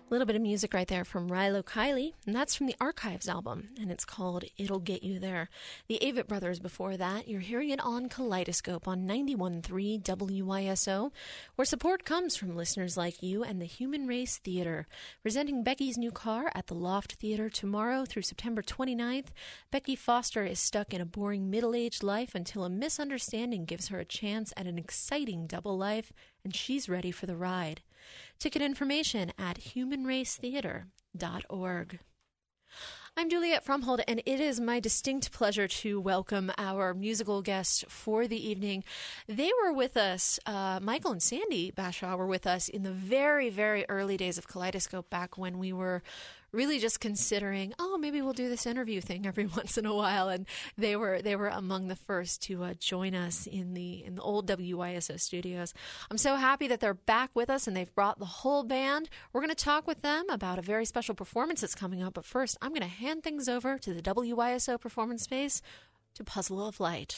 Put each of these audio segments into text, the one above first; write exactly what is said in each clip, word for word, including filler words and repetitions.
A little bit of music right there from Rilo Kiley, and that's from the Archives album, and it's called It'll Get You There. The Avett Brothers before that. You're hearing it on Kaleidoscope on ninety-one point three W Y S O, where support comes from listeners like you and the Human Race Theater. Presenting Becky's new car at the Loft Theater tomorrow through September twenty-ninth, Becky Foster is stuck in a boring middle-aged life until a misunderstanding gives her a chance at an exciting double life, and she's ready for the ride. Ticket information at human race theater dot org. I'm Juliet Fromhold, and it is my distinct pleasure to welcome our musical guests for the evening. They were with us, uh, Michael and Sandy Bashaw were with us in the very, very early days of Kaleidoscope, back when we were really just considering, oh, maybe we'll do this interview thing every once in a while. And they were they were among the first to uh, join us in the in the old W Y S O studios. I'm so happy that they're back with us, and they've brought the whole band. We're going to talk with them about a very special performance that's coming up. But first, I'm going to hand things over to the W Y S O performance space to Puzzle of Light.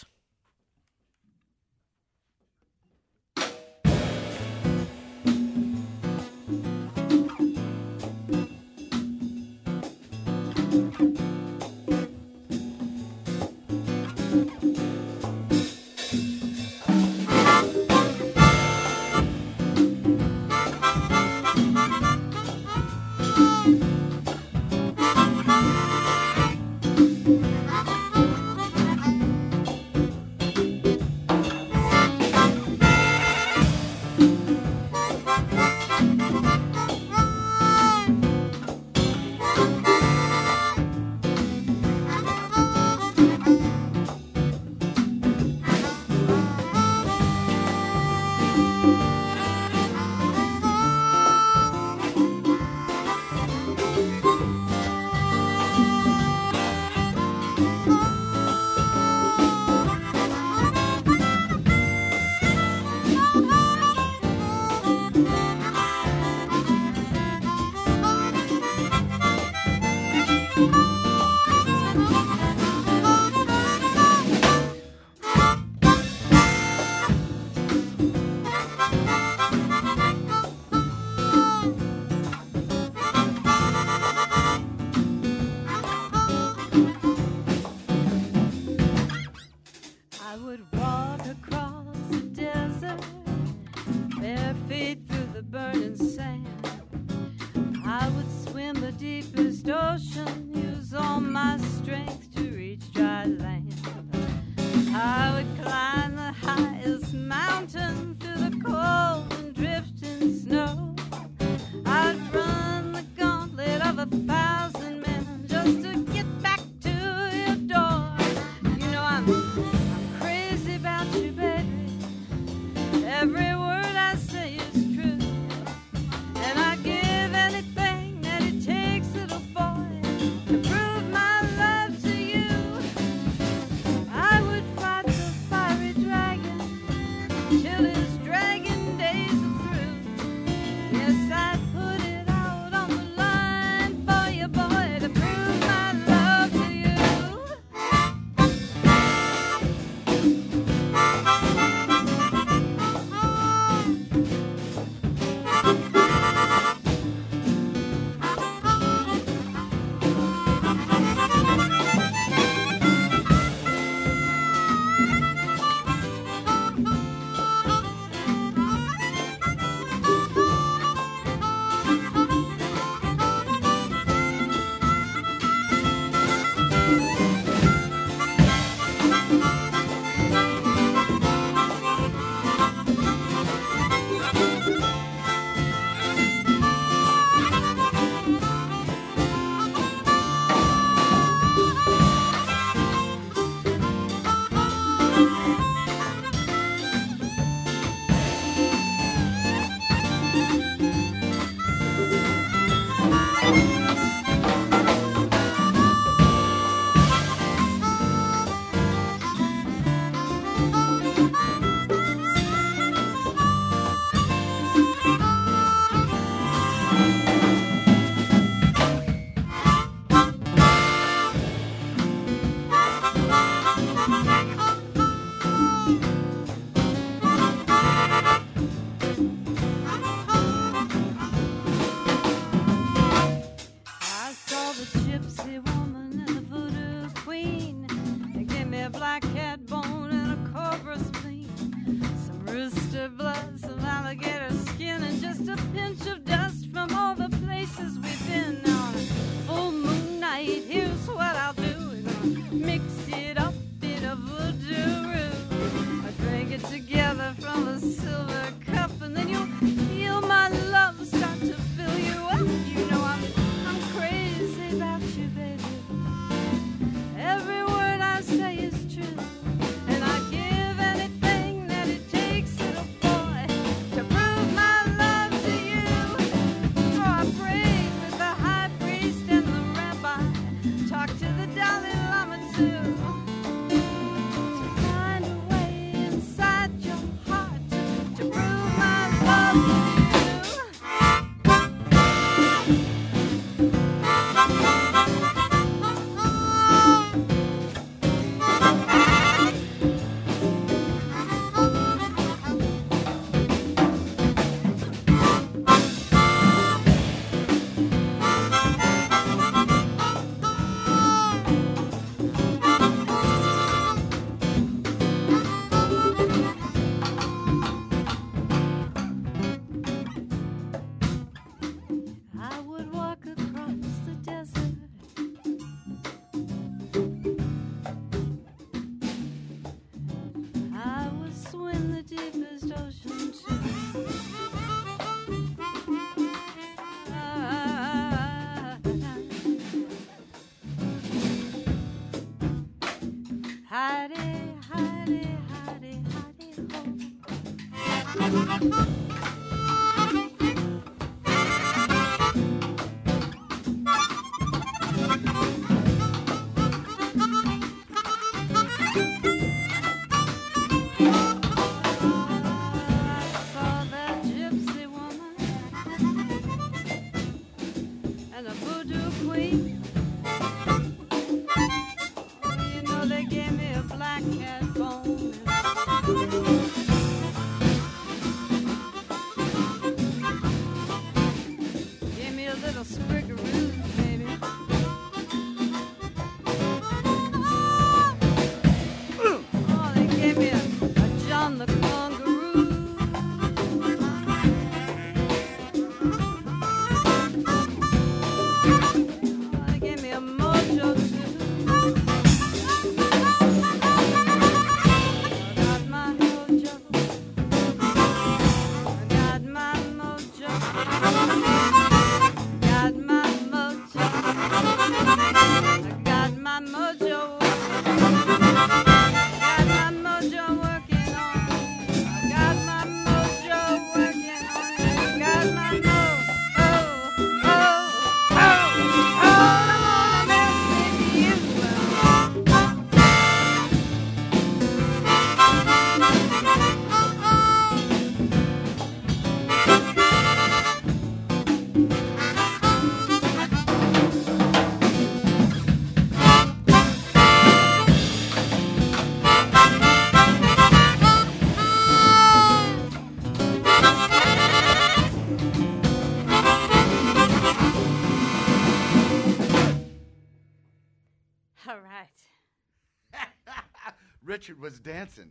Richard was dancing.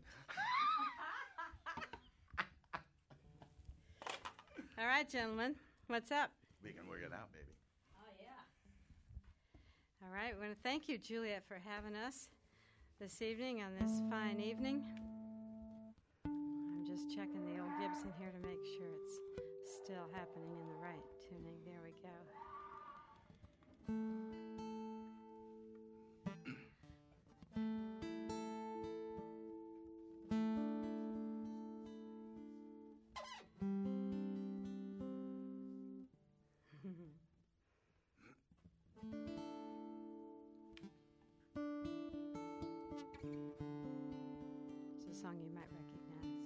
All right, gentlemen, what's up? We can work it out, baby. Oh, yeah. All right, we want to thank you, Juliet, for having us this evening on this fine evening. I'm just checking the old Gibson here to make sure it's still happening in the right tuning. There we go. It's a song you might recognize.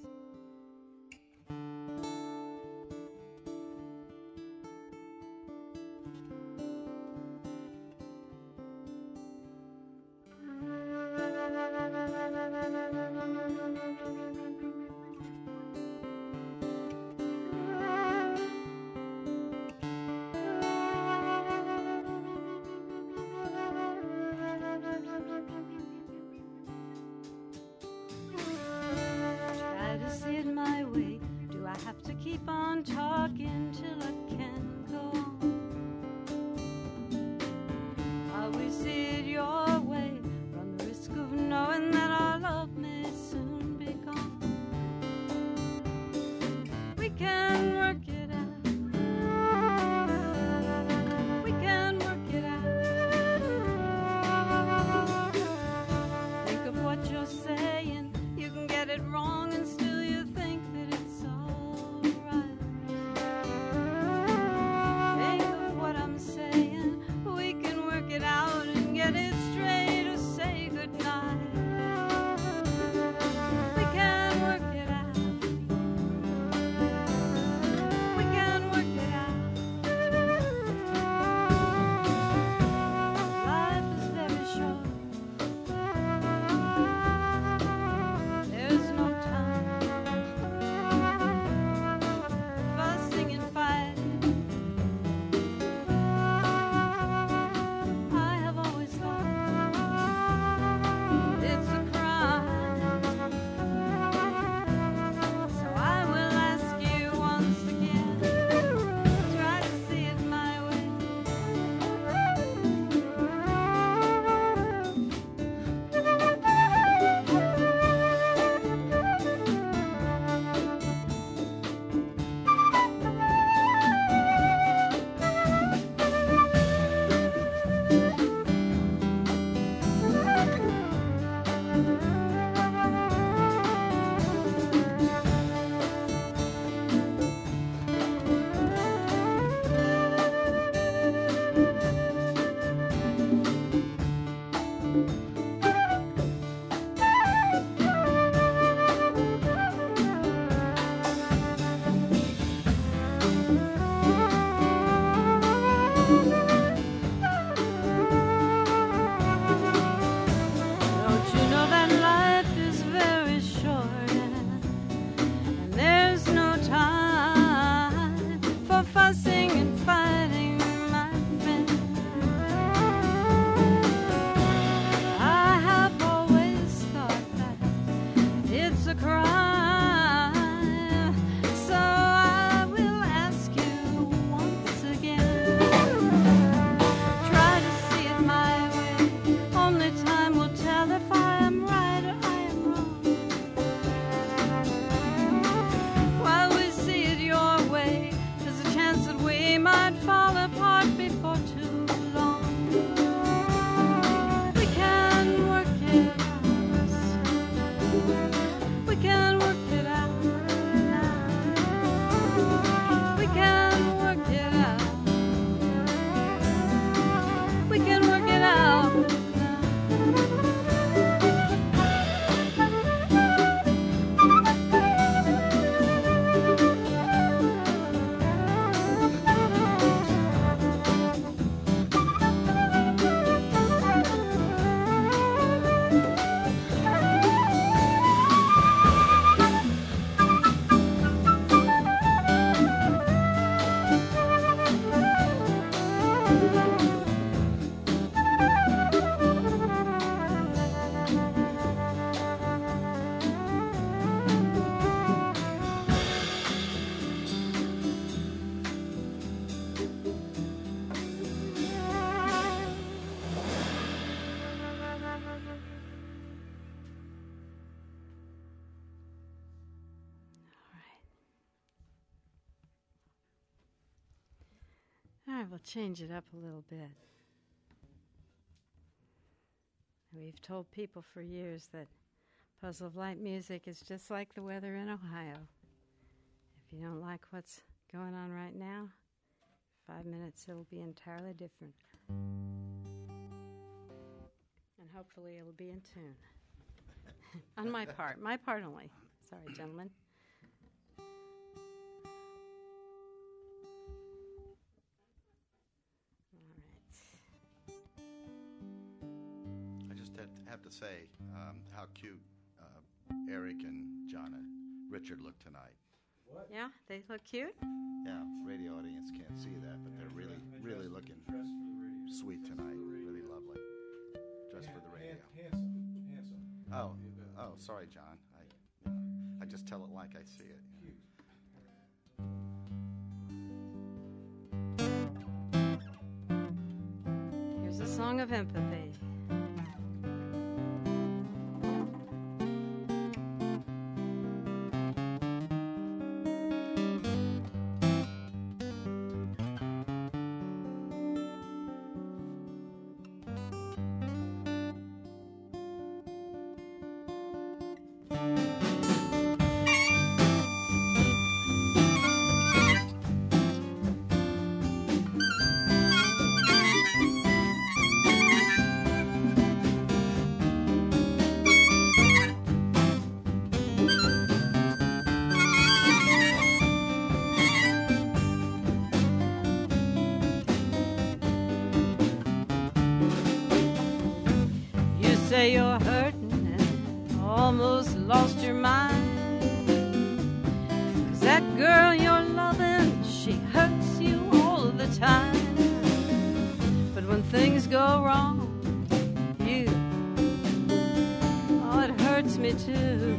fall apart before too long. We can work it out. We can work it out now. We can work it out. We can work it out now. All right, we'll change it up a little bit. We've told people for years that Puzzle of Light music is just like the weather in Ohio. If you don't like what's going on right now, five minutes it'll be entirely different. And hopefully it'll be in tune. On my part, my part only. Sorry, gentlemen. Have to say um, how cute uh, Eric and John and Richard look tonight. What? Yeah, they look cute. Yeah, radio audience can't see that, but they're really, really looking sweet tonight. Really lovely. Dressed for the radio. Handsome, handsome. Oh, oh, sorry, John. I, you know, I just tell it like I see it. Here's a song of empathy. Say you're hurting and almost lost your mind. 'Cause that girl you're loving, she hurts you all the time. But when things go wrong, you, oh, it hurts me too.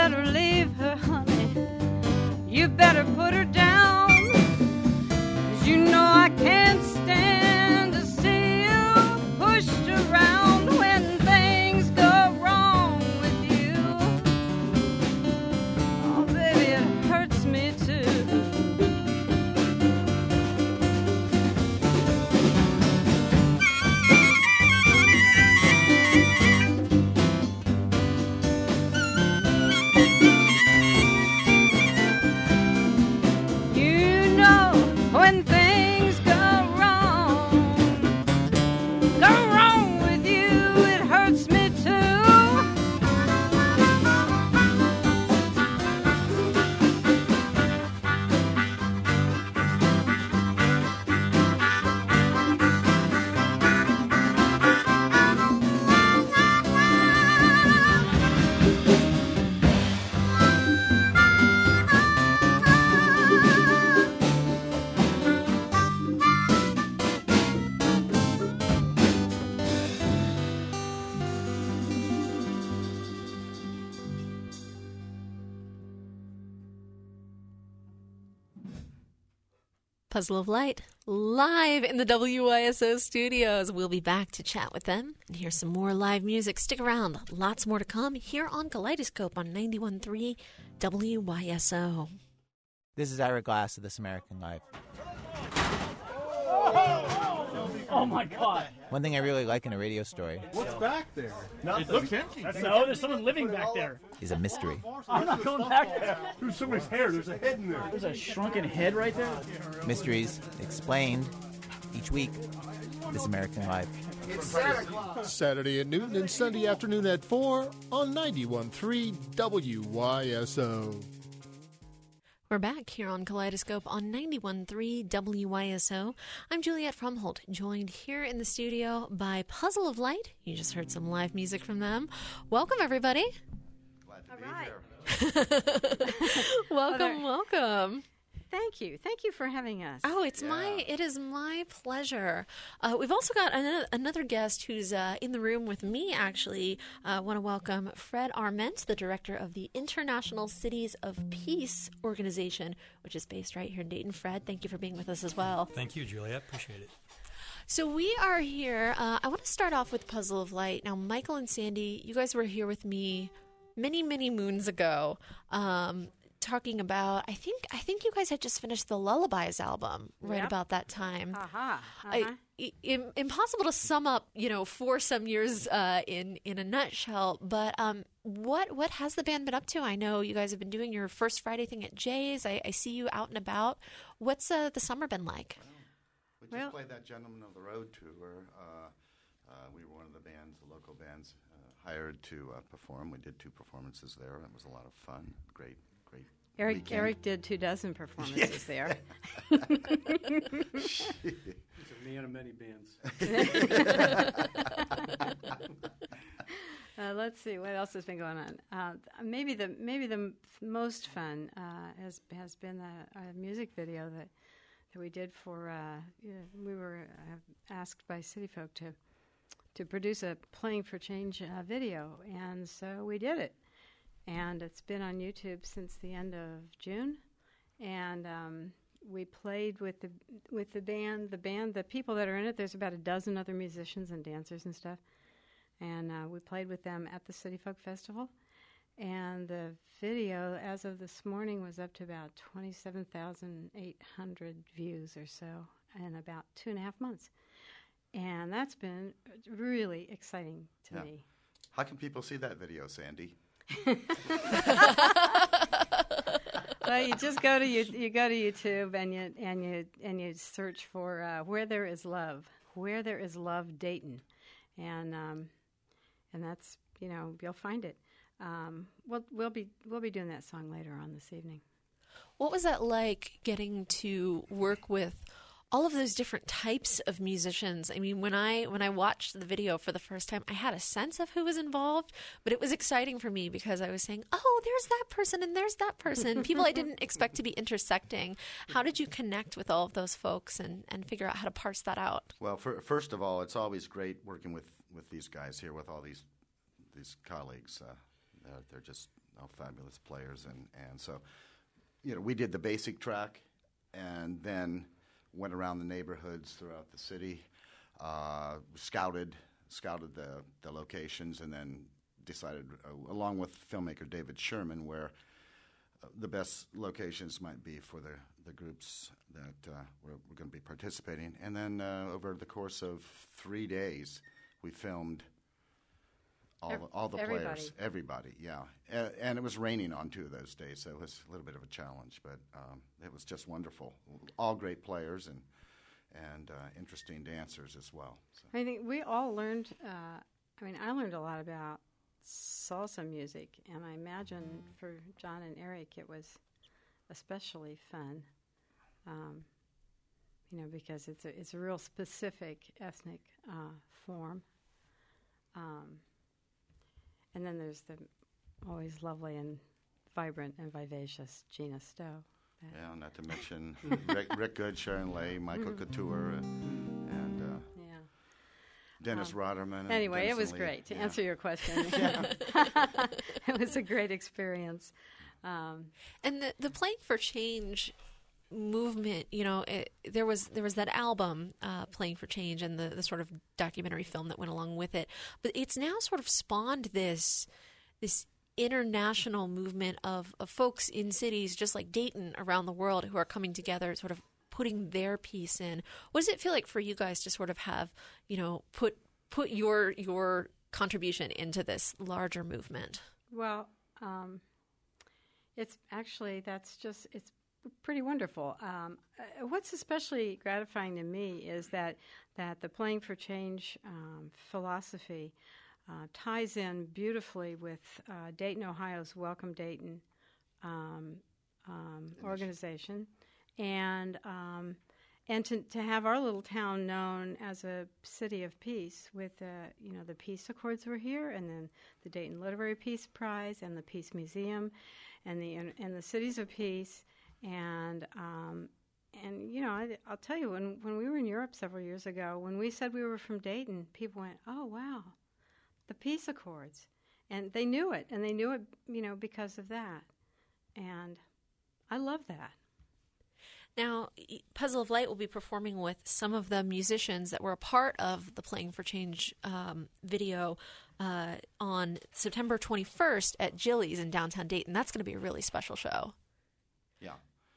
better leave her, honey. You better put her down. 'Cause you know I can't stand to see you pushed around when things go wrong with you. Oh, baby, it hurts me too. You know when things go wrong, go wrong with you, it hurts me too. Puzzle of Light, live in the W I S O studios. We'll be back to chat with them and hear some more live music. Stick around. Lots more to come here on Kaleidoscope on ninety-one point three W Y S O. This is Ira Glass of This American Life. Oh my God! One thing I really like in a radio story What's back there? It looks empty. No, there's someone living back there. is a mystery. I'm not going back there. There's somebody's hair. There's a head in there. There's a shrunken head right there. Mysteries explained each week. This American Life. Saturday at noon and Sunday afternoon at four on ninety-one point three W Y S O. We're back here on Kaleidoscope on ninety-one point three W Y S O. I'm Juliet Fromholt, joined here in the studio by Puzzle of Light. You just heard some live music from them. Welcome, everybody. Glad to All be right. here. welcome, welcome. Thank you. Thank you for having us. Oh, it's my it is my pleasure. Uh, we've also got another, another guest who's uh, in the room with me, actually. I uh, want to welcome Fred Arment, the director of the International Cities of Peace organization, which is based right here in Dayton. Fred, thank you for being with us as well. Thank you, Juliet. Appreciate it. So we are here. Uh, I want to start off with Puzzle of Light. Now, Michael and Sandy, you guys were here with me many, many moons ago. Um, talking about I think I think you guys had just finished the Lullabies album right Yep. about that time. Aha. Uh-huh. I, i- im- impossible to sum up, you know, for some years uh, in in a nutshell. But um, what what has the band been up to? I know you guys have been doing your first Friday thing at Jay's. I, I see you out and about. What's uh, the summer been like? We just Well- played that Gentlemen of the Road tour. Uh, uh, we were one of the bands, the local bands, uh, hired to uh, perform. We did two performances there. It was a lot of fun. Great, great. Eric weekend. Eric did two dozen performances there. He's a man of many bands. Uh, let's see what else has been going on. Uh, maybe the maybe the m- most fun uh, has has been the uh, music video that that we did for. Uh, yeah, we were uh, asked by City Folk to to produce a Playing for Change uh, video, and so we did it. And it's been on YouTube since the end of June, and um, we played with the with the band. The band, the people that are in it. There's about a dozen other musicians and dancers and stuff. And uh, we played with them at the City Folk Festival. And the video, as of this morning, was up to about twenty-seven thousand eight hundred views or so in about two and a half months. And that's been really exciting to Yeah. me. How can people see that video, Sandy? Well, you just go to you, you go to YouTube and you and you and you search for uh, Where There Is Love, Where There Is Love, Dayton, and um, and that's you know you'll find it. Um, we'll we'll be we'll be doing that song later on this evening. What was that like getting to work with all of those different types of musicians? I mean, when I when I watched the video for the first time, I had a sense of who was involved, but it was exciting for me because I was saying, oh, there's that person and there's that person, people I didn't expect to be intersecting. How did you connect with all of those folks and, and figure out how to parse that out? Well, for, first of all, it's always great working with, with these guys here, with all these these colleagues. Uh, they're, they're just all fabulous players, and, and so, you know, we did the basic track, and then went around the neighborhoods throughout the city, uh, scouted scouted the, the locations, and then decided, uh, along with filmmaker David Sherman, where uh, the best locations might be for the, the groups that uh, we're, we're going to be participating. And then uh, over the course of three days, we filmed all, Ev- the, all the everybody. players, everybody, yeah. Uh, and it was raining on two of those days, so it was a little bit of a challenge, but um, it was just wonderful. All great players and and uh, interesting dancers as well. So. I think we all learned, uh, I mean, I learned a lot about salsa music, and I imagine for John and Eric it was especially fun, um, you know, because it's a, it's a real specific ethnic uh, form. Um, and then there's the always lovely and vibrant and vivacious Gina Stowe. Yeah, not to mention Rick, Rick Good, Sharon Lay, Michael Couture, uh, and uh, Yeah. Dennis Um, Rodderman. And Anyway, Dennis it was Lee. great. To Yeah. answer your question, it was a great experience. Um, And the the Playing for Change movement, you know, it, there was there was that album, uh, Playing for Change, and the, the sort of documentary film that went along with it. But it's now sort of spawned this this international movement of, of folks in cities just like Dayton around the world who are coming together, sort of putting their piece in. What does it feel like for you guys to sort of have, you know, put put your your contribution into this larger movement? well, um, it's actually, that's just, it's pretty wonderful. Um, uh, what's especially gratifying to me is that, that the Playing for Change um, philosophy uh, ties in beautifully with uh, Dayton, Ohio's Welcome Dayton um, um, organization, and um, and to to have our little town known as a city of peace. With uh, you know, the Peace Accords were here, and then the Dayton Literary Peace Prize, and the Peace Museum, and the and the Cities of Peace, and um, and you know, I, I'll tell you, when when we were in Europe several years ago, when we said we were from Dayton, people went, "Oh wow, the Peace Accords," and they knew it, and they knew it, you know, because of that, and I love that. Now, Puzzle of Light will be performing with some of the musicians that were a part of the Playing for Change um, video uh, on September twenty-first at Jilly's in downtown Dayton. That's going to be a really special show. Yeah.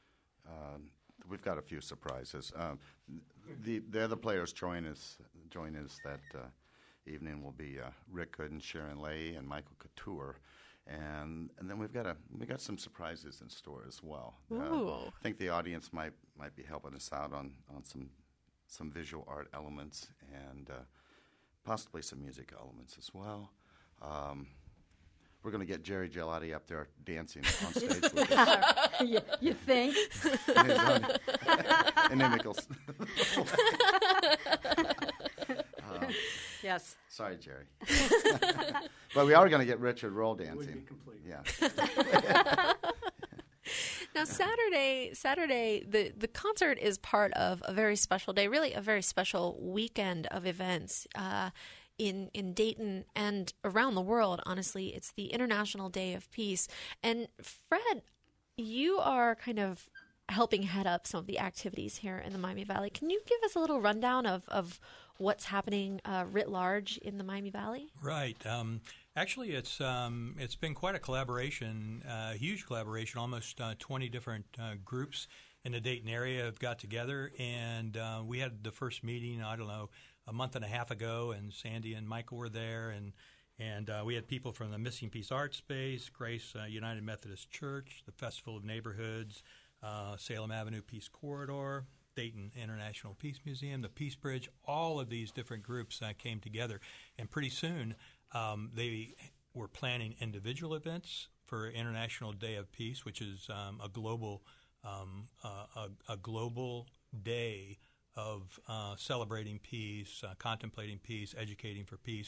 Um, we've got a few surprises. Um, the the other players join us join us that uh, evening will be uh, Rick Good and Sharon Lay and Michael Couture, and and then we've got a we got some surprises in store as well. Uh, Ooh. I think the audience might might be helping us out on, on some some visual art elements and uh, possibly some music elements as well. Um, we're going to get Jerry Gelati up there dancing on stage with us. you, you think? In his own inimical. um, Yes. sorry, Jerry. But we are going to get Richard Roll Would dancing. be complete. Yeah. Now, Saturday, Saturday, the, the concert is part of a very special day, really a very special weekend of events uh, in in Dayton and around the world. Honestly, it's the International Day of Peace. And Fred, you are kind of helping head up some of the activities here in the Miami Valley. Can you give us a little rundown of, of what's happening uh, writ large in the Miami Valley? Right. Um, actually, it's um, it's been quite a collaboration, uh, huge collaboration. Almost uh, twenty different uh, groups in the Dayton area have got together, and uh, we had the first meeting, I don't know, a month and a half ago, and Sandy and Michael were there, and and uh, we had people from the Missing Peace Art Space, Grace uh, United Methodist Church, the Festival of Neighborhoods, uh, Salem Avenue Peace Corridor, Dayton International Peace Museum, the Peace Bridge. All of these different groups uh, came together, and pretty soon um, they were planning individual events for International Day of Peace, which is um, a global um, uh, a, a global day of uh, celebrating peace, uh, contemplating peace, educating for peace.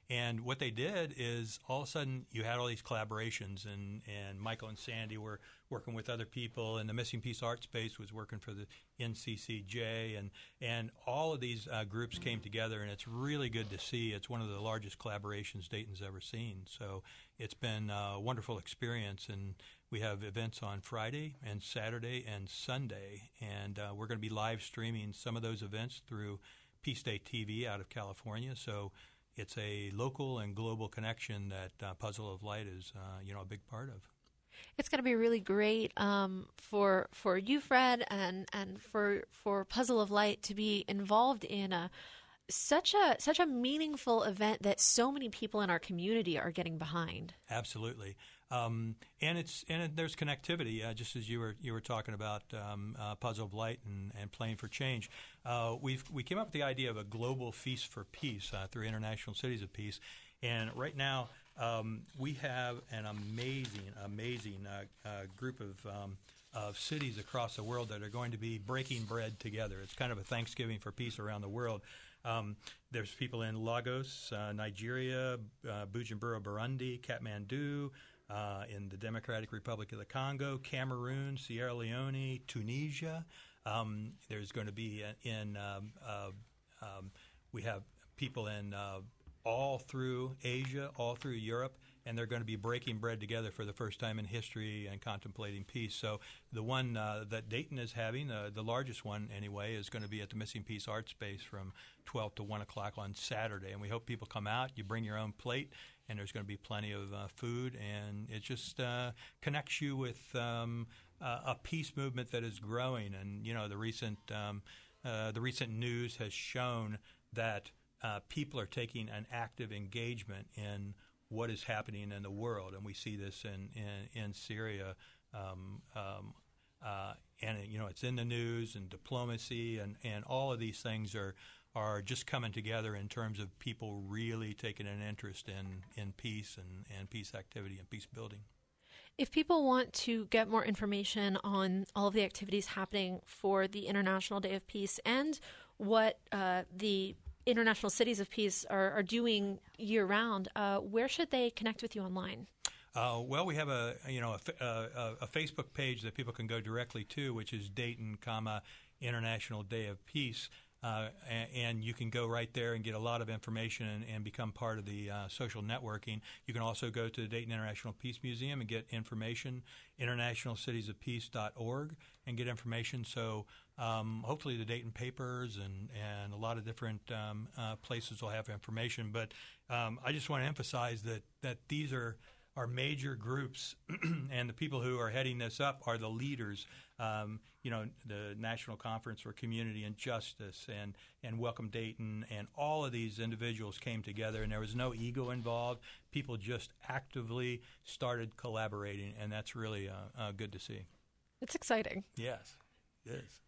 And what they did is all of a sudden you had all these collaborations, and, and Michael and Sandy were working with other people, and the Missing Piece Art Space was working for the N C C J, and and all of these uh, groups came together, and it's really good to see. It's one of the largest collaborations Dayton's ever seen. So it's been a wonderful experience, and we have events on Friday and Saturday and Sunday, and uh, we're going to be live streaming some of those events through Peace Day T V out of California. So it's a local and global connection that uh, Puzzle of Light is, uh, you know, a big part of. It's going to be really great um, for for you, Fred, and and for for Puzzle of Light to be involved in a such a such a meaningful event that so many people in our community are getting behind. Absolutely, um, and it's and it, there's connectivity. Uh, just as you were you were talking about um, uh, Puzzle of Light and, and Playing for Change, uh, we've we came up with the idea of a global feast for peace uh, through International Cities of Peace, and right now. Um, we have an amazing, amazing uh, uh, group of um, of cities across the world that are going to be breaking bread together. It's kind of a Thanksgiving for peace around the world. Um, there's people in Lagos, uh, Nigeria, uh, Bujumbura, Burundi, Kathmandu, uh, in the Democratic Republic of the Congo, Cameroon, Sierra Leone, Tunisia. Um, there's going to be in um, uh, um, we have people in uh, all through Asia, all through Europe, and they're going to be breaking bread together for the first time in history and contemplating peace. So the one uh, that Dayton is having, uh, the largest one anyway, is going to be at the Missing Piece Art Space from twelve to one o'clock on Saturday. And we hope people come out. You bring your own plate, and there's going to be plenty of uh, food. And it just uh, connects you with um, uh, a peace movement that is growing. And, you know, the recent, um, uh, the recent news has shown that Uh, people are taking an active engagement in what is happening in the world, and we see this in in, in Syria, um, um, uh, and you know it's in the news and diplomacy, and, and all of these things are are just coming together in terms of people really taking an interest in, in peace and, and peace activity and peace building. If people want to get more information on all of the activities happening for the International Day of Peace and what uh, the International Cities of Peace are, are doing year-round, uh, where should they connect with you online? Uh, well, we have a you know a, a, a Facebook page that people can go directly to, which is Dayton, comma International Day of Peace, uh, and, and you can go right there and get a lot of information and, and become part of the uh, social networking. You can also go to the Dayton International Peace Museum and get information, international cities of peace dot org, and get information. So um, hopefully the Dayton papers and, and a lot of different um, uh, places will have information. But um, I just want to emphasize that, that these are are major groups, and the people who are heading this up are the leaders. Um, you know, the National Conference for Community and Justice and, and Welcome Dayton, and all of these individuals came together, and there was no ego involved. People just actively started collaborating, and that's really uh, uh, good to see. It's exciting. Yes, it is.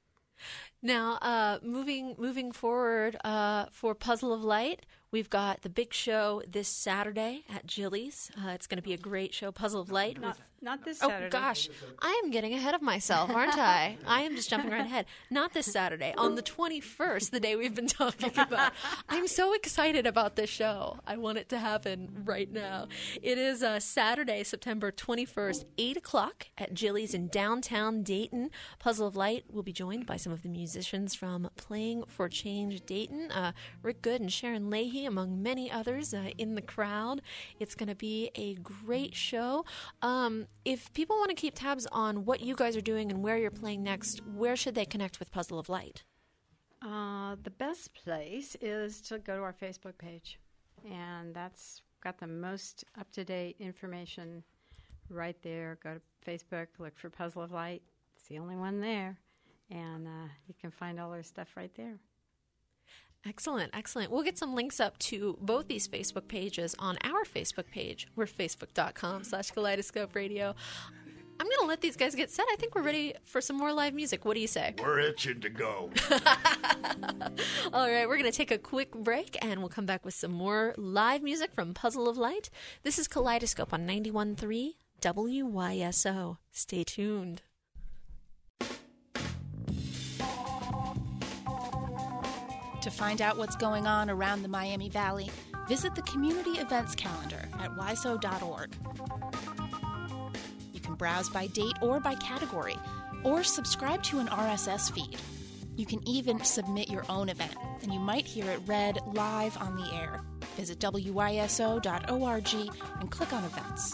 Now, uh, moving moving forward uh, for Puzzle of Light, we've got the big show this Saturday at Jilly's. Uh, it's going to be a great show, Puzzle of Light. Not, not this Oh, Saturday. gosh. I am getting ahead of myself, aren't I? I am just jumping right ahead. Not this Saturday. On the twenty-first, the day we've been talking about. I'm so excited about this show. I want it to happen right now. It is uh, Saturday, September twenty-first, eight o'clock at Jilly's in downtown Dayton. Puzzle of Light will be joined by some of the musicians from Playing for Change Dayton, uh, Rick Good and Sharon Leahy, among many others uh, in the crowd. It's going to be a great show. Um, if people want to keep tabs on what you guys are doing and where you're playing next, where should they connect with Puzzle of Light? Uh, the best place is to go to our Facebook page, and that's got the most up-to-date information right there. Go to Facebook, look for Puzzle of Light. It's the only one there, and uh, you can find all our stuff right there. Excellent, excellent. We'll get some links up to both these Facebook pages on our Facebook page. We're facebook.com slash Kaleidoscope Radio. I'm going to let these guys get set. I think we're ready for some more live music. What do you say? We're itching to go. All right, we're going to take a quick break, and we'll come back with some more live music from Puzzle of Light. This is Kaleidoscope on ninety-one point three W Y S O. Stay tuned. To find out what's going on around the Miami Valley, visit the Community Events Calendar at w i s o dot org. You can browse by date or by category, or subscribe to an R S S feed. You can even submit your own event, and you might hear it read live on the air. Visit w i s o dot org and click on Events.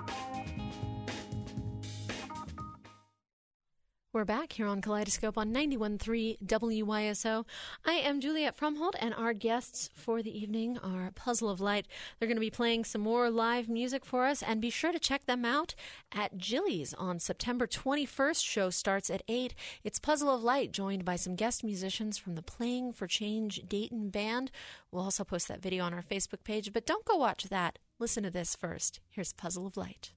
We're back here on Kaleidoscope on ninety-one point three W Y S O. I am Juliet Fromhold, and our guests for the evening are Puzzle of Light. They're going to be playing some more live music for us, and be sure to check them out at Jilly's on September twenty-first. Show starts at eight. It's Puzzle of Light, joined by some guest musicians from the Playing for Change Dayton Band. We'll also post that video on our Facebook page, but don't go watch that. Listen to this first. Here's Puzzle of Light.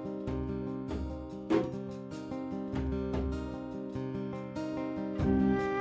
Thank you.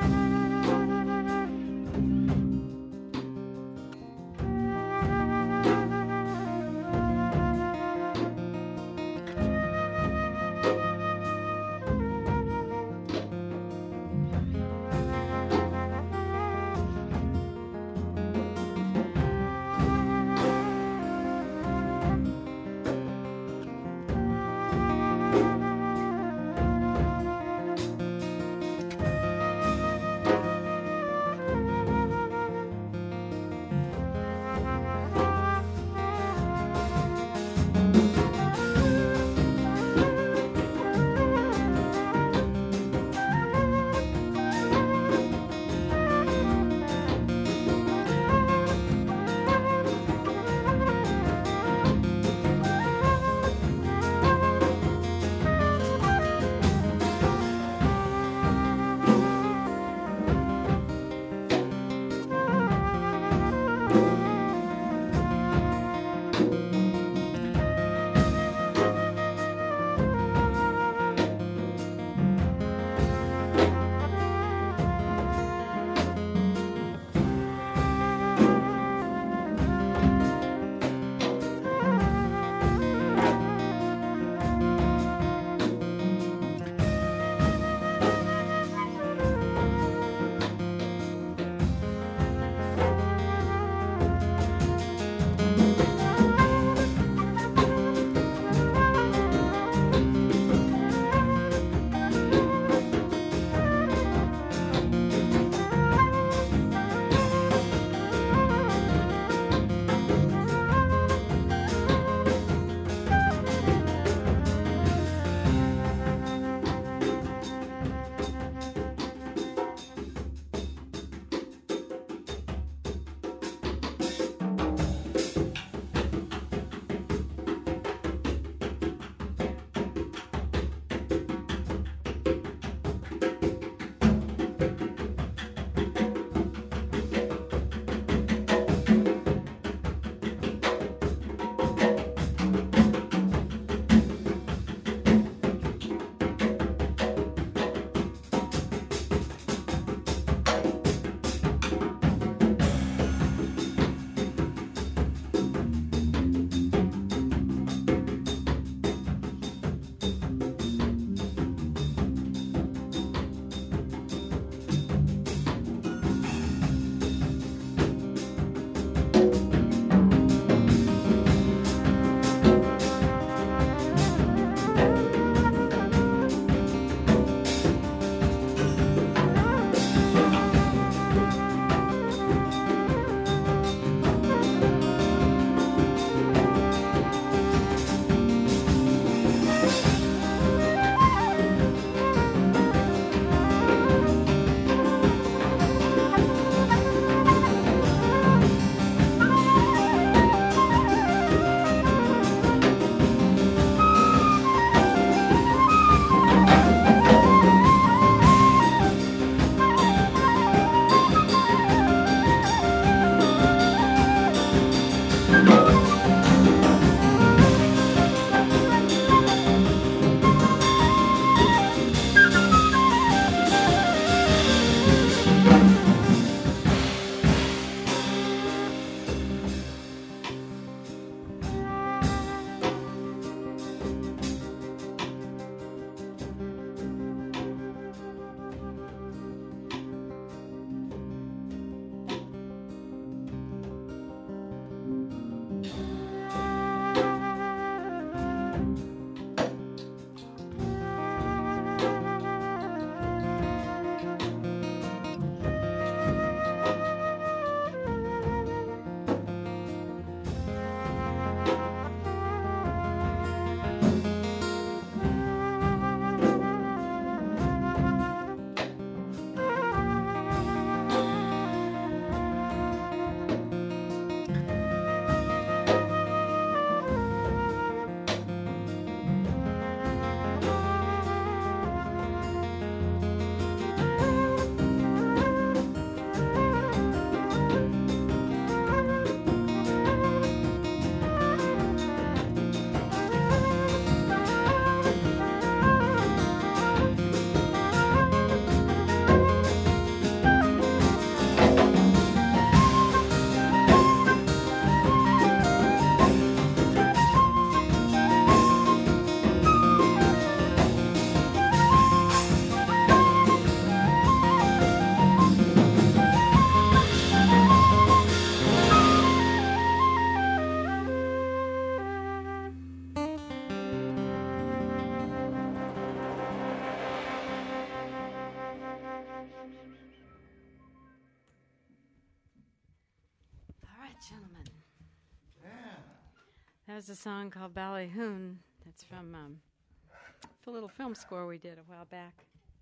That was a song called Ballyhoon. That's from um, the little film score we did a while back.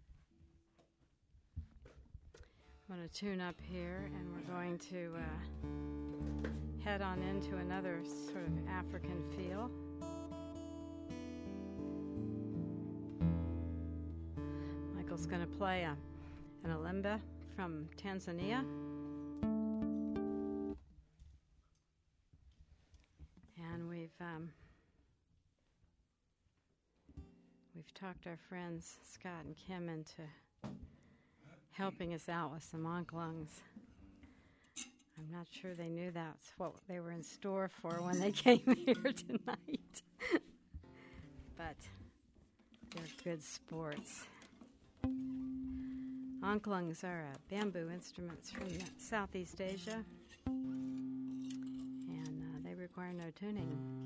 I'm going to tune up here, and we're going to uh, head on into another sort of African feel. Michael's going to play a, an alemba from Tanzania. And we've um, we've talked our friends Scott and Kim into helping us out with some onklungs. I'm not sure they knew that's what they were in store for when they came here tonight. But they're good sports. Onklungs are uh, bamboo instruments from Southeast Asia, and uh, they require no tuning.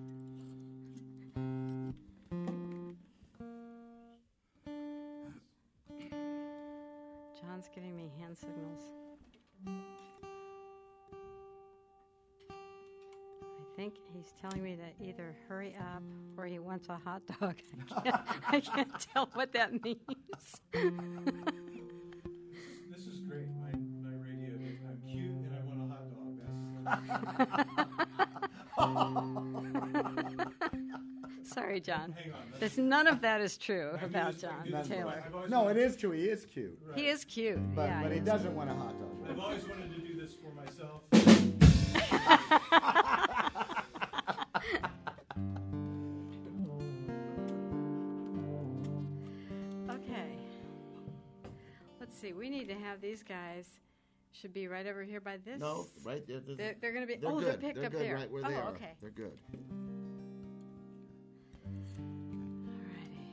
John's giving me hand signals. I think he's telling me to either hurry up or he wants a hot dog. I can't, I can't tell what that means. This is great. My, my radio, I'm cute and I want a hot dog. Sorry, John. Hang on. There's none of that is true about John Taylor. No, it is true. He is cute. Right. He is cute. But, yeah, but he is. doesn't want a hot dog. I've always wanted to do this for myself. Okay. Let's see. We need to have these guys. Should be right over here by this. No, right there. They're, they're going to be. They're oh, good. they're picked they're up good there. right where oh, they are. okay. They're good. Alrighty.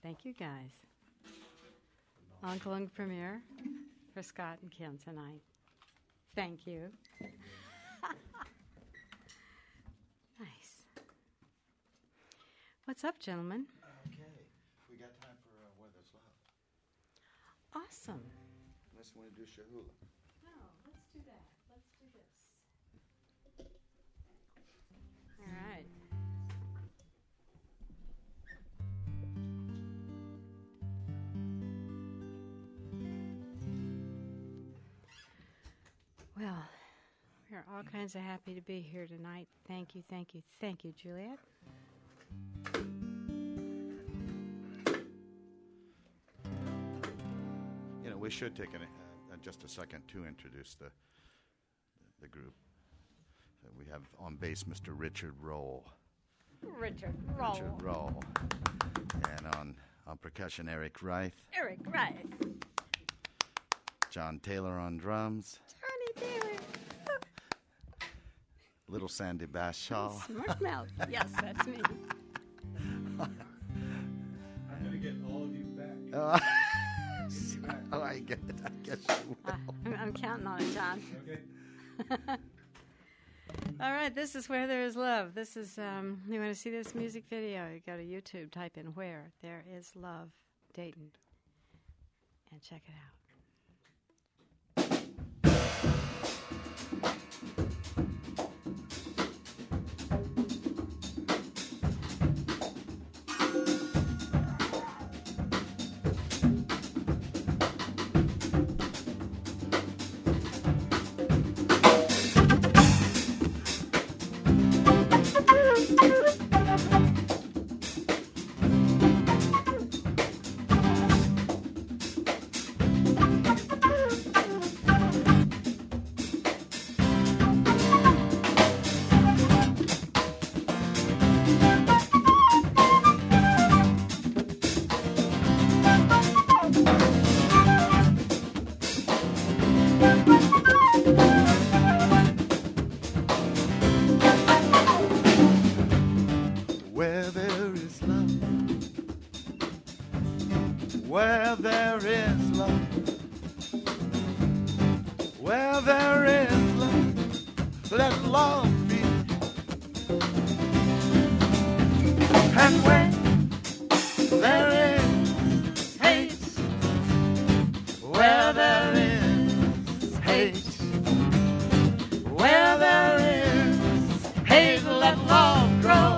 Thank you, guys. Uncle and Premier for Scott and Kim tonight. Thank you. Nice. What's up, gentlemen? Okay. We got time for uh, Where There's Love. Awesome. Unless you want to do Shahula. No, let's do that. Let's do this. All right. Well, we're all kinds of happy to be here tonight. Thank you, thank you, thank you, Juliet. You know, we should take an, uh, just a second to introduce the the group. So we have on bass Mister Richard Roll. Richard Roll. Richard Roll. And on, on percussion, Eric Reith. Eric Reith. John Taylor on drums. Johnny Taylor. Little Sandy Bashaw. Smart mouth. Yes, that's me. I'm going to get all of you back. Uh, Get you back. oh, I get it. I guess you will. Uh, I'm, I'm counting on it, John. Okay. All right, this is Where There Is Love. This is, um, you want to see this music video? You go to YouTube, type in Where There Is Love, Dayton, and check it out. Where there is love, where there is love, where there is love, let love be. And where there is hate, where there is hate, where there is hate, let love grow.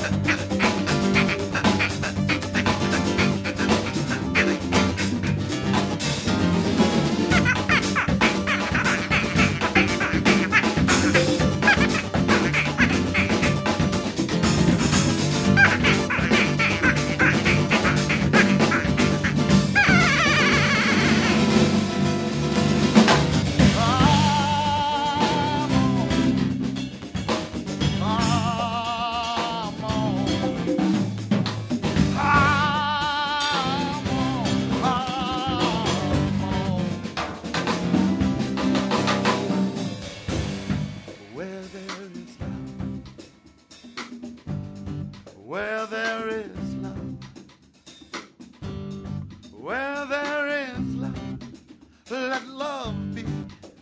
Where there is love, where there is love, let love be.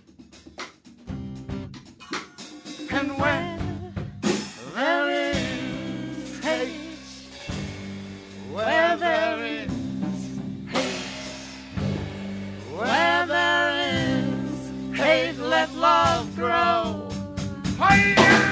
And where there is hate, where there is hate, where there is hate, let love grow. Hi-ya!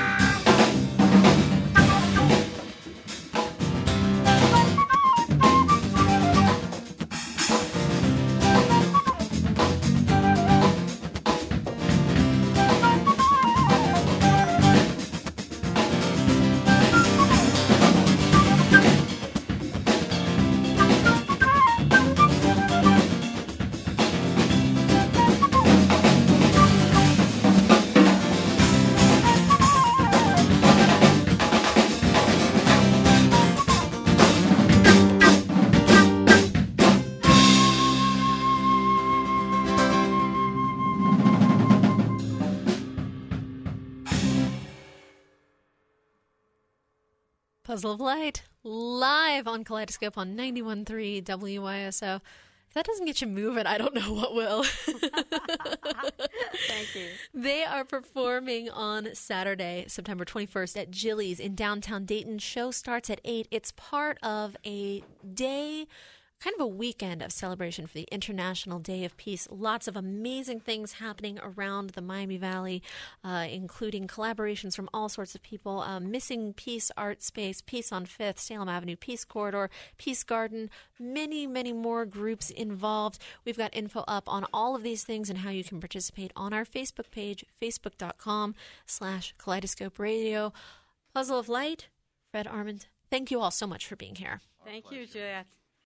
Puzzle of Light, live on Kaleidoscope on ninety-one point three W Y S O. If that doesn't get you moving, I don't know what will. Thank you. They are performing on Saturday, September twenty-first at Jilly's in downtown Dayton. Show starts at eight. It's part of a day, kind of a weekend of celebration for the International Day of Peace. Lots of amazing things happening around the Miami Valley, uh, including collaborations from all sorts of people. Uh, Missing Peace Art Space, Peace on Fifth, Salem Avenue Peace Corridor, Peace Garden, many, many more groups involved. We've got info up on all of these things and how you can participate on our Facebook page, facebook.com slash Kaleidoscope Radio. Puzzle of Light, Fred Armand, thank you all so much for being here. Thank you, Juliet.